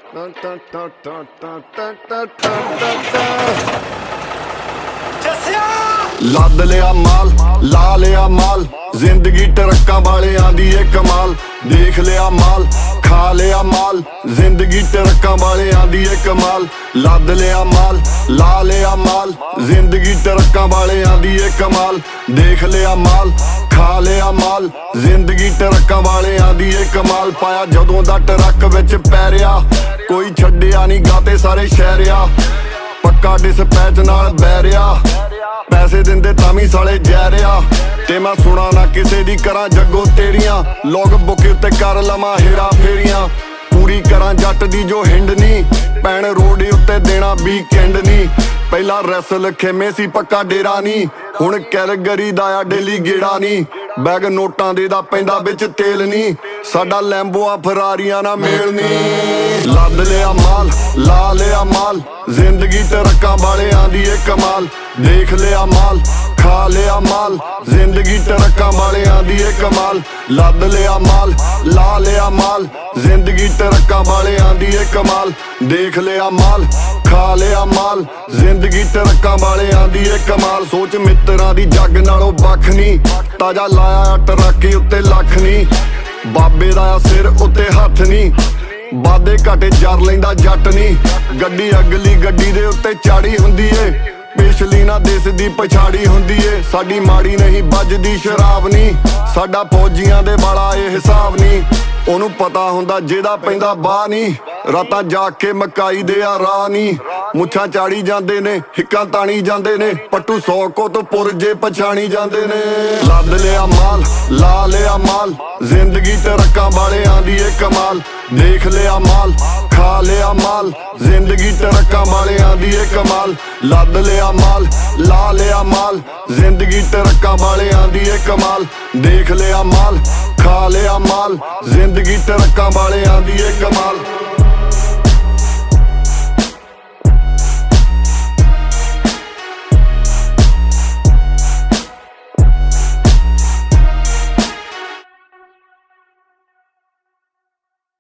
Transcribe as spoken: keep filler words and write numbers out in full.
ਲੱਦ ਲਿਆ ਮਾਲ, ਲਾ ਲਿਆ ਮਾਲ, ਜ਼ਿੰਦਗੀ ਟਰੱਕਾਂ ਵਾਲਿਆਂ ਦੀ ਏ ਕਮਾਲ। ਦੇਖ ਲਿਆ ਮਾਲ, ਖਾ ਲਿਆ ਮਾਲ, ਜ਼ਿੰਦਗੀ ਟਰੱਕਾਂ ਵਾਲਿਆਂ ਦੀ ਏ ਕਮਾਲ। ਲੱਦ ਲਿਆ ਮਾਲ, ਲਾ ਲਿਆ ਮਾਲ, ਜ਼ਿੰਦਗੀ ਟਰੱਕਾਂ ਵਾਲਿਆਂ ਦੀ ਏ ਕਮਾਲ। ਦੇਖ ਲਿਆ ਮਾਲ, ਖਾ ਲਿਆ ਮਾਲ, ਜ਼ਿੰਦਗੀ ਟਰੱਕਾਂ ਵਾਲਿਆਂ ਦੀ ਏ ਕਮਾਲ। ਪਾਇਆ ਜਦੋਂ ਦਾ ਟਰੱਕ ਵਿੱਚ ਪੈਰਿਆ, ਕੋਈ ਛੱਡਿਆ ਨਹੀਂ ਗਾਤੇ ਸਾਰੇ ਸ਼ਹਿਰਿਆ। ਪੱਕਾ ਡਿਸਪੈਚ ਨਾਲ ਬੈਰਿਆ, ਪੈਸੇ ਦਿੰਦੇ ਤਾਂ ਵੀ ਸਾਲੇ ਜੈਰਿਆ। ਤੇ ਮੈਂ ਸੁਣਾ ਨਾ ਕਿਸੇ ਦੀ ਕਰਾਂ ਜੱਗੋ ਤੇਰੀਆਂ, ਲੋਗ ਬੁੱਕ ਉੱਤੇ ਕਰ ਲਵਾਂ ਹੇਰਾ ਫੇਰੀਆਂ। ਪੂਰੀ ਕਰਾਂ ਜੱਟ ਦੀ ਜੋ ਹਿੰਡ ਨੀ, ਪੈਣ ਰੋਡ ਉੱਤੇ ਦੇਣਾ ਵੀਕਐਂਡ ਨੀ। ਪਹਿਲਾਂ ਰੈਸਲ ਖੇਮੇ ਸੀ ਪੱਕਾ ਡੇਰਾ ਨੀ, ਹੁਣ ਕੈਲਗਰੀ ਦਾ ਆ ਡੇਲੀ ਗੇੜਾ ਨੀ। ਬੈਗ ਨੋਟਾਂ ਦੇ ਦਾ ਪੈਂਦਾ ਵਿੱਚ ਤੇਲ ਨੀ, ਸਾਡਾ ਲੈਂਬੋਆਂ ਫਰਾਰੀਆਂ ਨਾ ਮੇਲ ਨੀ। ਲੱਦ ਲਿਆ ਮਾਲ, ਲਾ ਲਿਆ ਮਾਲ, ਜ਼ਿੰਦਗੀ ਟਰੱਕਾਂ ਵਾਲਿਆਂ ਦੀ ਏ ਕਮਾਲ। ਦੇਖ ਲਿਆ ਮਾਲ, ਖਾ ਲਿਆ ਮਾਲ, ਜ਼ਿੰਦਗੀ ਟਰੱਕਾਂ ਵਾਲਿਆਂ ਦੀ ਏ ਕਮਾਲ। ਲੱਦ ਲਿਆ ਮਾਲ, ਲਾ ਲਿਆ ਮਾਲ, ਜ਼ਿੰਦਗੀ ਟਰੱਕਾਂ ਵਾਲਿਆਂ ਦੀ ਏ ਕਮਾਲ। ਦੇਖ ਲਿਆ ਮਾਲ, ਖਾ ਲਿਆ ਮਾਲ, ਜ਼ਿੰਦਗੀ ਟਰੱਕਾਂ ਵਾਲਿਆਂ ਦੀ ਏ ਕਮਾਲ। ਸੋਚ ਮਿੱਤਰਾਂ ਦੀ ਜੱਗ ਨਾਲੋਂ ਵੱਖ ਨੀ, ਤਾਜਾ ਲਾਇਆ ਟਰੱਕ ਉੱਤੇ ਲੱਖ ਨੀ। ਬਾਬੇ ਦਾ ਸਿਰ ਉੱਤੇ ਹੱਥ ਨੀ, ਵਾਦੇ ਘਾਟੇ ਜਰ ਲੈਂਦਾ ਜੱਟ ਨੀ। ਗੱਡੀ ਅਗਲੀ ਗੱਡੀ ਦੇ ਉੱਤੇ ਚਾੜੀ ਹੁੰਦੀ ਏ, ਪਿਛਲੀ ਨਾ ਦਿਸਦੀ ਪਛਾੜੀ ਹੁੰਦੀ ਏ। ਸਾਡੀ ਮਾੜੀ ਨਹੀਂ ਵੱਜਦੀ ਸ਼ਰਾਬ ਨੀ, ਸਾਡਾ ਫੌਜੀਆਂ ਦੇ ਵਾਲਾ ਇਹ ਹਿਸਾਬ ਨੀ। ਉਹਨੂੰ ਪਤਾ ਹੁੰਦਾ ਜਿਹਦਾ ਪੈਂਦਾ ਬਾਹ ਨੀ, ਰਾਤਾਂ ਜਾ ਕੇ ਮਕਾਈ ਦੇ ਆ ਰਾਹ ਨੀ। ਮੁੱਛਾਂ ਚਾੜੀ ਜਾਂਦੇ ਨੇ, ਹਿੱਕਾਂ ਤਾਣੀ ਜਾਂਦੇ ਨੇ, ਪੱਟੂ ਸੌ ਕੋ ਤੋਂ ਪੁਰਜੇ ਪਛਾਣੀ ਜਾਂਦੇ ਨੇ। ਲੱਦ ਲਿਆ ਮਾਲ, ਲਾ ਲਿਆ ਮਾਲ, ਜ਼ਿੰਦਗੀ ਟਰੱਕਾਂ ਵਾਲਿਆਂ ਦੀ ਏ ਕਮਾਲ। ਦੇਖ ਲਿਆ ਮਾਲ, ਖਾ ਲਿਆ ਮਾਲ, ਜ਼ਿੰਦਗੀ ਟਰੱਕਾਂ ਵਾਲਿਆਂ ਦੀ ਏ ਕਮਾਲ। ਲੱਦ ਲਿਆ ਮਾਲ, ਲਾ ਲਿਆ ਮਾਲ, ਜ਼ਿੰਦਗੀ ਟਰੱਕਾਂ ਵਾਲਿਆਂ ਦੀ ਏ ਕਮਾਲ। ਦੇਖ ਲਿਆ ਮਾਲ, ਖਾ ਲਿਆ ਮਾਲ, ਜ਼ਿੰਦਗੀ ਟਰੱਕਾਂ ਵਾਲਿਆਂ ਦੀ ਏ ਕਮਾਲ।